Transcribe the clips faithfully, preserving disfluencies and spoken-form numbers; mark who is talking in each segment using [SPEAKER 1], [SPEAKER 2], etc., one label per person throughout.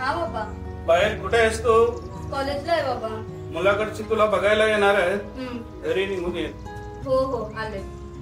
[SPEAKER 1] हा बाबा.
[SPEAKER 2] बाहेर कुठे आहेस तू?
[SPEAKER 1] कॉलेजला आहे बाबा.
[SPEAKER 2] मुलाकडची तुला बघायला येणार आहे.
[SPEAKER 1] हम्म.
[SPEAKER 2] घरी निघून ये.
[SPEAKER 1] हो हो आले.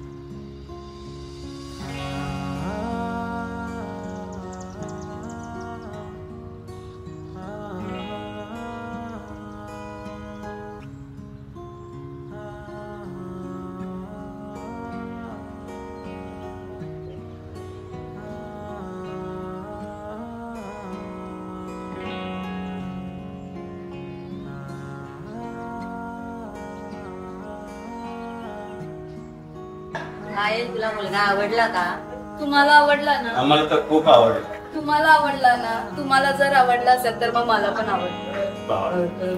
[SPEAKER 3] काय तुला मुलगा आवडला का?
[SPEAKER 1] तुम्हाला आवडला ना?
[SPEAKER 2] आम्हाला तर खूप आवडलं.
[SPEAKER 1] तुम्हाला आवडला ना? तुम्हाला जर आवडला असेल तर मग मला पण आवडतं.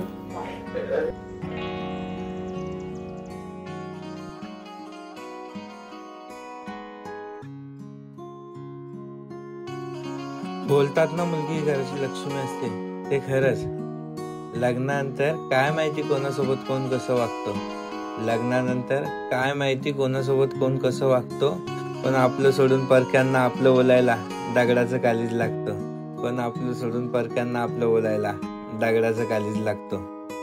[SPEAKER 4] बोलतात ना मुलगी घराची लक्ष्मी असते, ते खरंच. लग्नानंतर काय माहिती कोणासोबत कोण कसं वागतो. लग्नानंतर काय माहिती कोणासोबत कोण कसं वागतो. पण आपलं सोडून परक्यांना आपलं बोलायला दगडाचं कालीज लागतं. पण आपलं सोडून परक्यांना आपलं बोलायला दगडाचं कालीज लागतो.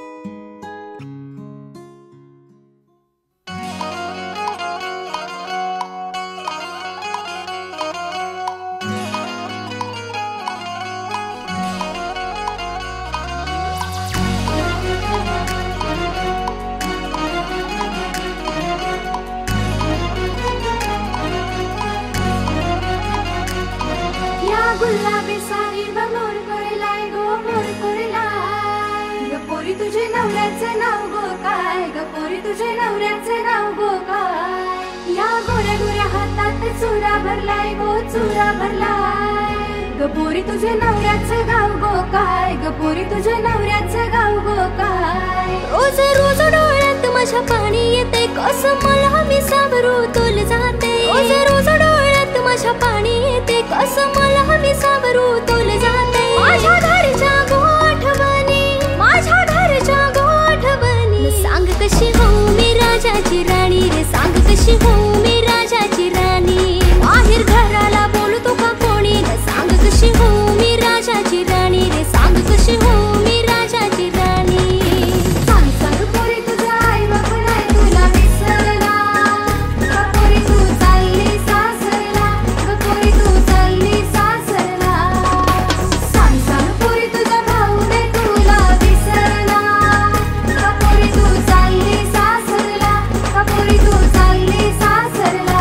[SPEAKER 5] गुलाबी साडी मोर करेलाय गो मोर करेलाय ग पोरी तुझे नवऱ्याचं नाव गो काय ग पोरी तुझे नवऱ्याचं नाव गो काय या गोऱ्या गोऱ्या हातात चुरा भरलाय गो चुरा भरलाय ग पोरी तुझे नवऱ्याचं गाव गो काय ग पोरी तुझे नवऱ्याचं गाव गो काय रोज रोज डोळ्यात माझ्या पाणी येते कसं मला मी सावरू तोल जाते रोज रोज डोळ्यात माझ्या पाणी येते कसं मला मी सावरू तोल जाते माझ्या घरच्या गोठवणी माझ्या घरच्या गोठवणी सांग कशी हो मी राजाची राणी रे सांग कशी हो मी राजाची राणी बाहेर घराला बोलतो का कोणी सांग कशी हो मी राजाची राणी रे सांग कशी हो मी राजाची राणी सांग सांग पोरी तुझा आई बाप नाही तुला विसरला का पोरी तू चालली सासरला का पोरी तू चालली सासरला सांग सांग पोरी तुझा भाऊ नाही तुला विसरला का पोरी तू चालली सासरला का पोरी तू चालली सासरला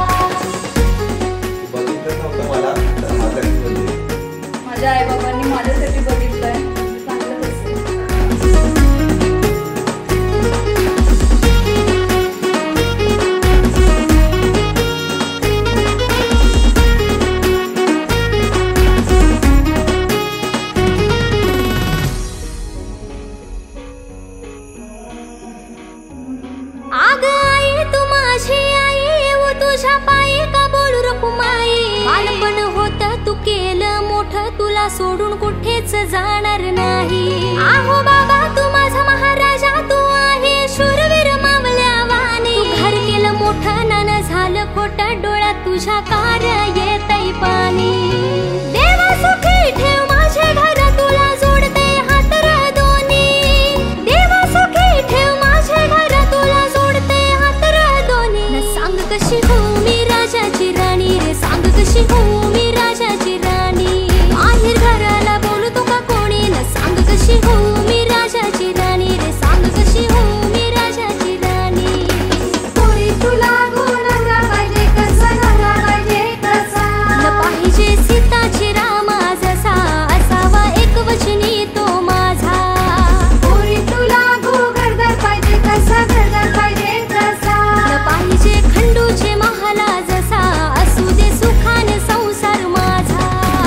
[SPEAKER 4] बघितलं नव्हतं मला तर माझ्यासाठी बोलली.
[SPEAKER 1] माझ्या आई बाबांनी माझ्यासाठी बघितलंय. चांगलं दिसतंय.
[SPEAKER 5] आग आई तू माझी आई वो तुझ्या पायी का बोलू रकू माई बालपण होत तू केलं मोठं तुला सोडून कुठेच जाणार नाही आहो बाबा तू माझा महाराजा तू आहे शूरवीर मावल्या वाणी तू घर केलं मोठं नाना झालं खोटं डोळ्यात तुझ्या कार येतय पाणी देवा सुखी ठेव माझे घर तुला जोडते हात र दोन्ही देवा सुखी ठेव माझे घर तुला जोडते हात र दोन्ही न सांग कशी हो मी राजाची राणी रे सांग कशी हो मी राजाची राणी बाहेर घराला बोलतो का कोणी न सांग कशी हो मी राजाची राणी रे सांग कशी हो मी राजाची राणी पोरी तुला गुणवरा पाहिजे कसा नवरा पाहिजे कसा न पाहिजे सीताची रामा जसा असावा एक वचनी तो माझा पोरी तुला घरदार पाहिजे कसा घरदार पाहिजे कसा न पाहिजे खंडूचे महाला जसा असू दे सुखाने संसार माझा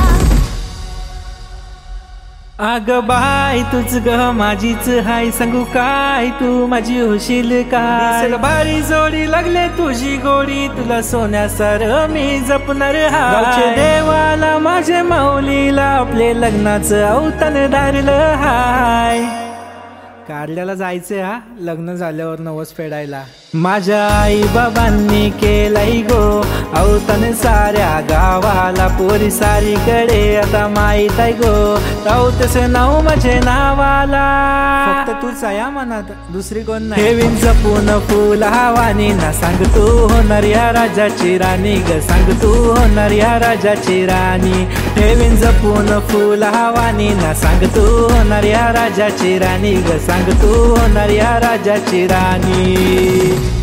[SPEAKER 6] आग बाय तुझ ग माझीच हाय सांगू काय तू माझी होशील काय भारी जोडी लागले तुझी गोडी तुला सोन्यासार मी जपणार हाय देवाला माझे माऊलीला आपले लग्नाचं अवतन धारलं हाय कारल्याला जायचंय हा लग्न झाल्यावर नवस फेडायला. माझ्या आई बाबांनी केलाई गो अवतन साऱ्या गावाला, पोरी सारीकडे आता माहीत आहे गो अवतसे नाव माझे नावाला. फक्त तूच आहे मनात दुसरी कोण नाही. ठेवीन जपून फुल हवानी ना, सांग तू होणार या राजाची राणी ग, सांग तू होणार या राजाची राणी. ठेवीन जपून फुल हवानी ना, सांग तू होणार या राजाची राणी ग, सांग तू होणार या राजाची राणी.